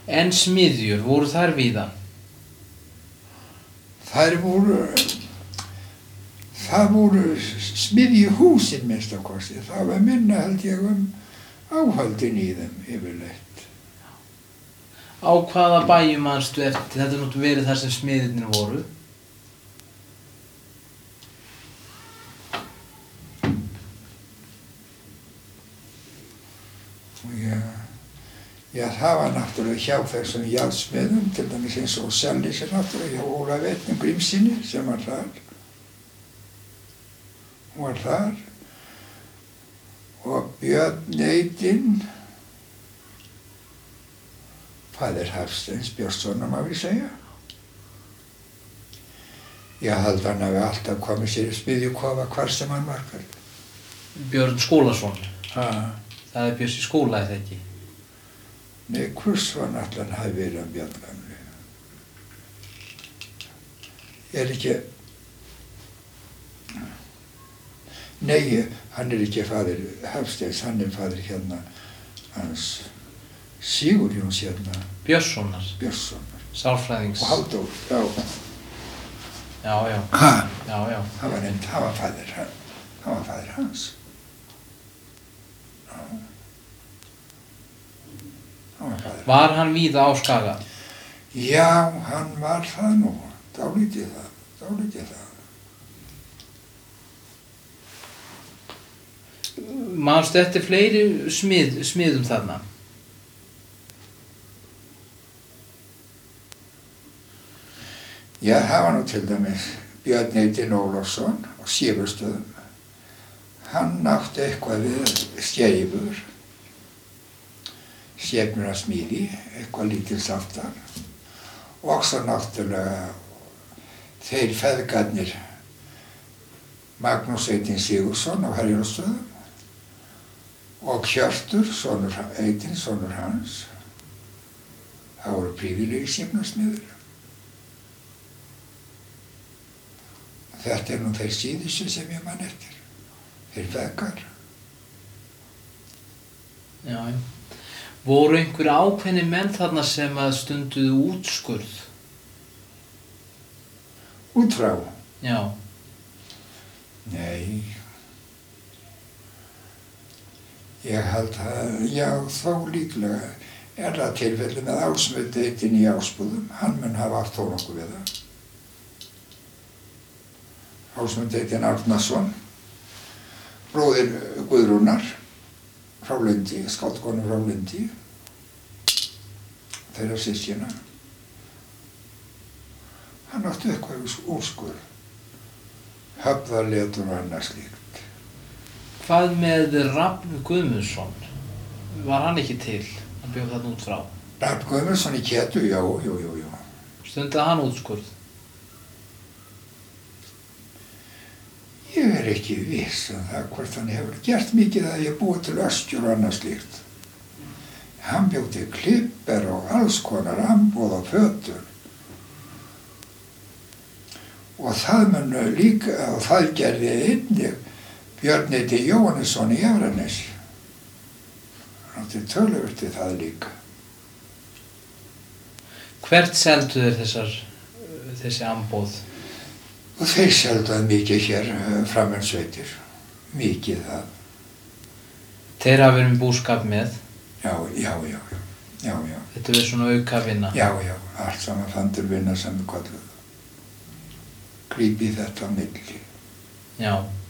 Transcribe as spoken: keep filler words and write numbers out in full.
En smiðjur, voru þær víða? Þær voru, það voru smiðjuhúsin minnst á kosti. Það var minna held ég um áhaldin í þeim yfirleitt. Á hvaða bæjum manstu eftir? Þetta er nú verið þar sem smiðirnir voru. Já, já, það var náttúrulega hjá þessum jarðsmiðum, til dæmis eins og Sellis er náttúrulega hjá Ólafi Etnum Grímssyni sem var þar. Hún var þar. Og Björn Neitinn, faðir Hafsteins Björnssonar má við segja. Ég held hann hafi alltaf komið sér í smiðjukofa hvar sem hann var. Björn Skúlason. Ha. Það er Björns í skóla, eða ekki? Nei, hvers var náttúrulega hann hafi verið að Björn gamli. Ég er ekki... Nei, hann er ekki faðir Hafsteins, hann er faðir hérna hans Sigurjóns hérna. Björnssonar. Björnssonar. Sálfræðings. Og Halldór, já. Já, já. Ha? Já, já. Það var enn, það var faðir, það var faðir hans. Já. Það var faðir. Var hann víða á Skaga? Já, hann var það nú, dálítið það, dálítið það. Manstu eftir fleiri smið, smiðum þarna? Já, það var nú til dæmis Björn Neitinn Ólafsson á Sigurstöðum. Hann átti eitthvað við skeifur, skepnunasmíði, eitthvað lítils aftar. Og svo náttúrulega þeir feðgarnir Magnús Eitinn Sigurðsson á Herjólfsstöðum og Hjörtur, sonur Eitinn, sonur hans. Það voru prívilegir skepnunasmiðir. Þetta er nú þeir síðustu sem ég man eftir. Þeir feðgar. Já, já. Voru einhverju ákveðnir menn þarna sem að stunduðu útskurð? Út frá? Já. Nei. Ég held að, já, þó líklega er það tilfelli með Ásmund Eitinn í Ásbúðum. Hann mun hafa haft þó nokkuð við það. Ásmund Eitinn Árnason, bróðir Guðrúnar frá Lundi, skáldkonu frá Lundi, þeirra systkina. Hann átti eitthvað úrskurð, höfðaletur og annað slíkt. Hvað með Rafn Guðmundsson? Var hann ekki til? Hann bjó þarna út frá. Rafn Guðmundsson í Ketu, já, jú, jú, jú. Stundaði hann útskurð? Ég er ekki viss um það hvort hann hefur gert mikið að ég búið til öskjur og annað slíkt. Hann bjó til klipper og alls konar amboð og fötur. Og það mun líka, og það gerði einnig Björn Neitinn Jóhannesson í Efranesi. Hann átti töluvert við það líka. Hvert seldu þeir þessar, þessi amboð? Og þeir seldaði mikið hér framan sveitir. Mikið það. Þeir hafa verið með búskap með? Já, já, já, já, já, já. Þetta verið svona auka vinna? Já, já, allt saman fandurvinna sem við kallum. Grípi þetta á milli. Já.